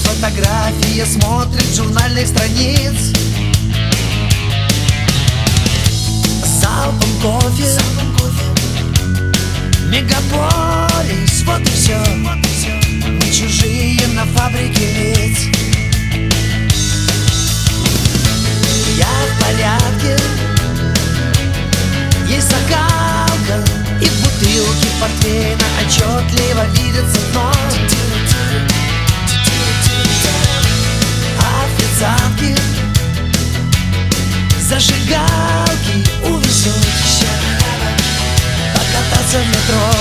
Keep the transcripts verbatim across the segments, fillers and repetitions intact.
фотографии смотрит с журнальных страниц. Залпом кофе, мегаполис, вот и все. Мы чужие на фабрике лиц. Я в порядке, есть закалка, и в бутылке портвейна отчетливо видится дно. Официантки, зажигалки увезут покататься в метро.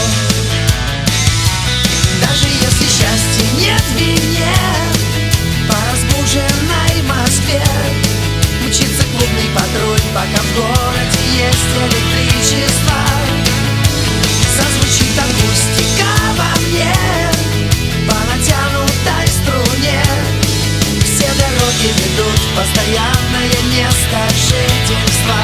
Даже если счастья нет в вине, по разбуженной Москве мчится клубный патруль, пока в городе есть электричество. Зазвучит акустика во мне по натянутой струне. Все дороги ведут в постоянное место жительства.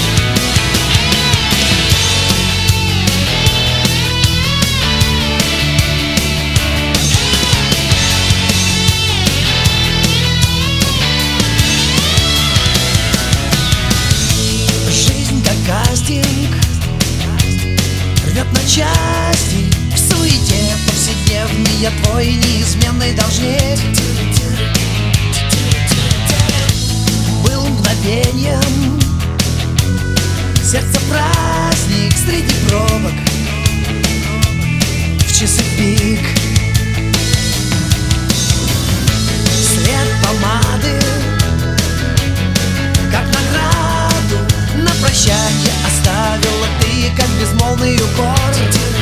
Кастинг рвет на части, в суете повседневный я твой неизменный должник. Был мгновением, сердце праздник среди пробок, в часы пик. След помады, как награду на прощанье оставила ты, как безмолвный укор.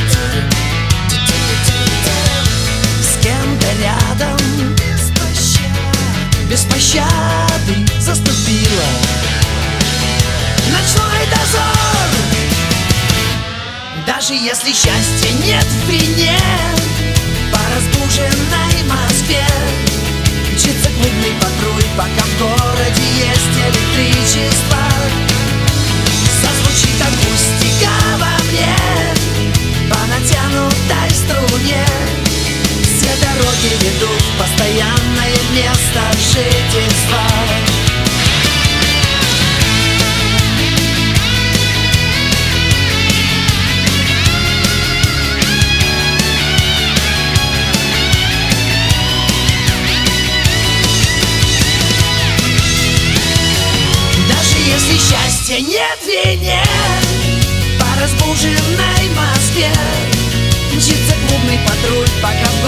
С кем-то рядом без пощады заступила ночной дозор. Даже если счастья нет в вине, по разбуженной Москве мчится клубный патруль, пока в городе есть электричество. Зазвучит акустика во мне по натянутой струне. Все дороги ведут в постоянное место жительства. Если счастья нет в вине, по разбуженной Москве мчится клубный патруль, пока